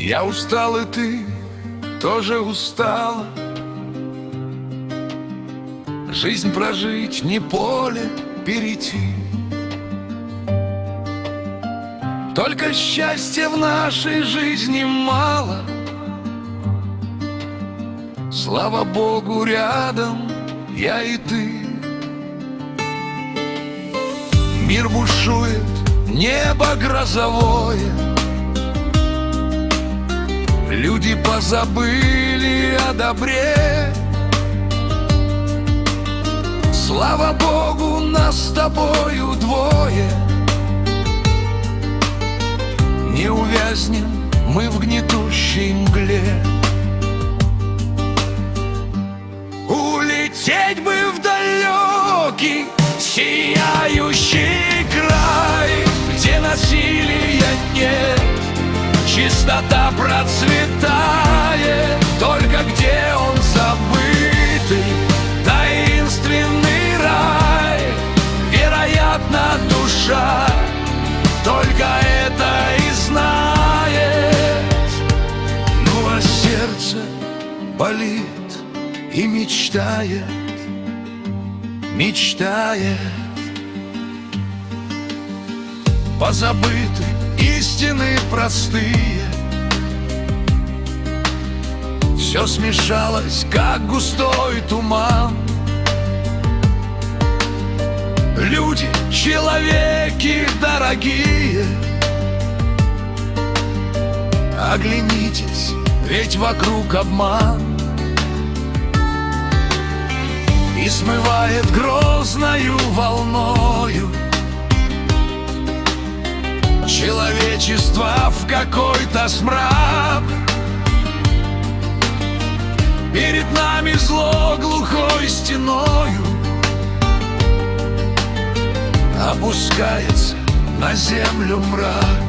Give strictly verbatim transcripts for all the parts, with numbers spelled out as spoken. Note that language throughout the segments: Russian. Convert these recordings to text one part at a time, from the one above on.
Я устал, и ты тоже устала. Жизнь прожить, не поле перейти. Только счастья в нашей жизни мало. Слава Богу, рядом я и ты. Мир бушует, небо грозовое. Люди позабыли о добре. Слава Богу, нас с тобою двое. Не увязнем мы в гнетущей мгле. Улететь бы в далекий сияющий край, где насилия нет, чистота процветает. Только где он забытый, таинственный рай? Вероятно, душа только это и знает. Ну а сердце болит и мечтает, мечтает. Позабыты истины простые. Все смешалось, как густой туман. Люди, человеки дорогие, оглянитесь, ведь вокруг обман. И смывает грозною волною человечество в какой-то смрак. Перед нами зло глухой стеною опускается на землю мрак.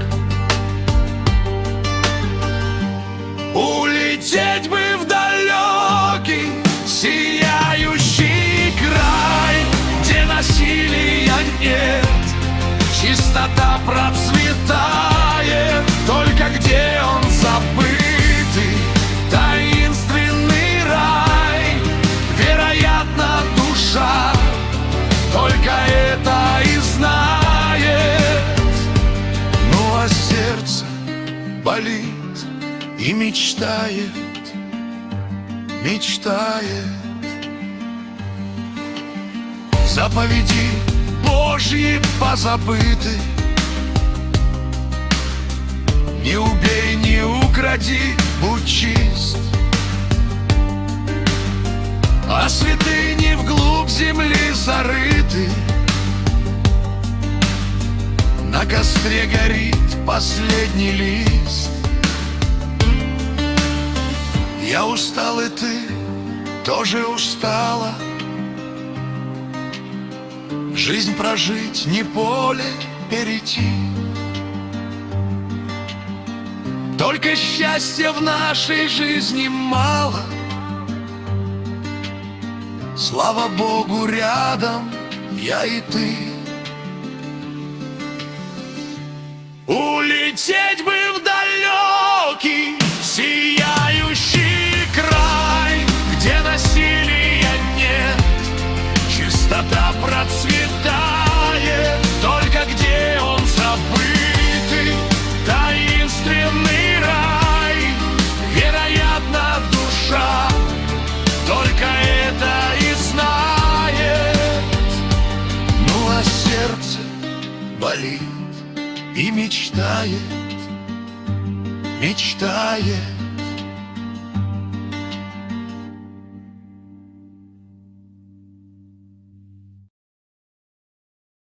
Улететь бы в далекий сияющий край, где насилия нет, чистота процветает. Только где он забытый, таинственный рай? Вероятно, душа только это и знает. Ну а сердце болит и мечтает, мечтает. Заповеди Божьи позабыты. Не убей, не укради, будь чист. А святыни вглубь земли зарыты. На костре горит последний лист. Я устал, и ты тоже устала. Жизнь прожить, не поле перейти. Только счастья в нашей жизни мало. Слава Богу, рядом я и ты. Улететь бы в далекий сияющий край, где насилия нет, чистота процветает. Только где он забытый, таинственный рай? Вероятно, душа только это и знает. Ну а сердце болит и мечтает, мечтает.